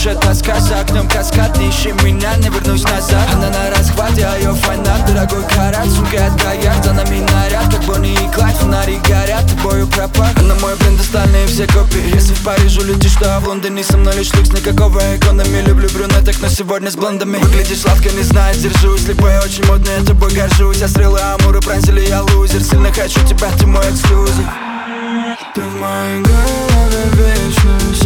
душе тоска, за окном каскад, не ищи меня, не вернусь назад. Она на расхвате, а ее фанат, дорогой карат, сумка от Гоярд, за нами наряд, как Бонни и Клайд, фонари горят, тобою пропах. Она мой бренд, остальные все копии. Если в Париж улетишь, то в Лондоне со мной лишь люкс, никакого экономии. Люблю брюнеток, но сегодня с блондами. Выглядишь сладко, не знаю, держусь. Слепой, очень модный, я тобой горжусь. Я стрелы Амуры пронзили, я лузер. Сильно хочу тебя, ты мой эксклюзив. Ты в моей голове вечность.